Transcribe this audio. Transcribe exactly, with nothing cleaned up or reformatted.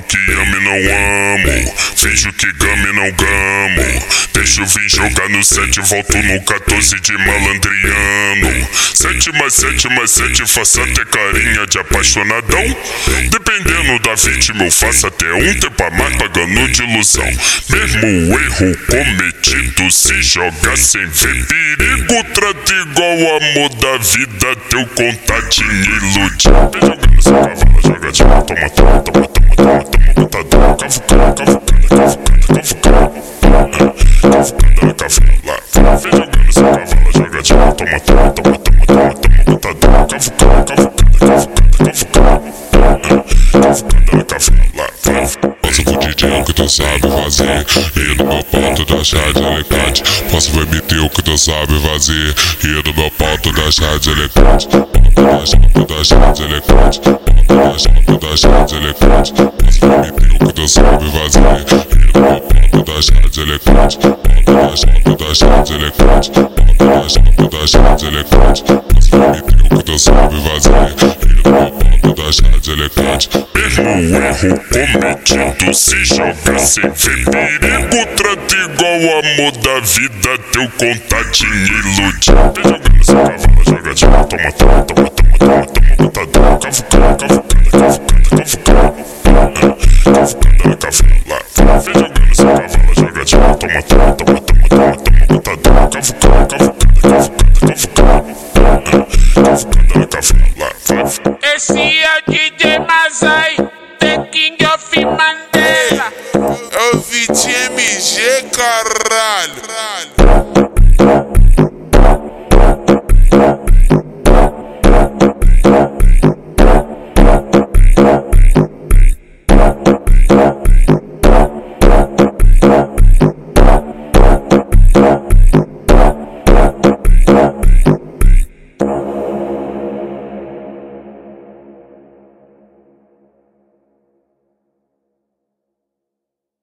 que amo e não amo, finjo que gamo e não gamo. Deixa eu vir jogar no sete, volto no quatorze de malandriano. Sete mais sete mais sete, faço até carinha de apaixonadão. Dependendo da vítima eu faço até um tempo a mais pagando de ilusão. Mesmo o erro cometido se joga sem ver perigo. Trata igual amor da vida, teu contatinho ilude. Vem jogando essa cavala, joga de toma, toma, toma, toma, toma, toma, botadão. Cavucando, cavucando, cavucando, cavucando. Cavucando na cavala. Vem jogando essa cavala, joga de toma, toma, toma, toma, toma, toma, botadão. Cavucando, cavucando, cavucando, cavucando. Cavucando na cavala. Passa pro D J o que tu sabe fazer, e no meu pau tu dá chá de elegante. Posso permitir o que tu sabe fazer, e no meu pau tu dá chá de elegante. Tu dá chá de elegante, tu dá chá de elegante. Posso permitir o que tu sabe fazer, e no meu pau tu dá chá de elegante. Tu dá chá de elegante, tu dá chá de elegante. Posso permitir o que tu sabe fazer, e no meu pau tu dá chá de elegante. Mesmo o erro cometido se joga sem ver perigo. Trata igual amor da vida, teu contatinho ilude. Vem jogando essa cavala, joga de toma, toma, toma, toma, toma, toma, botadão. Cavucando, cavucando, cavucando, cavucando. Cavucando na cavala. Vem jogando essa cavala, joga de toma, toma, toma, toma, toma, toma, botadão. Cavucando, cavucando, cavucando, cavucando. Cavucando na cavala. Esse é o D J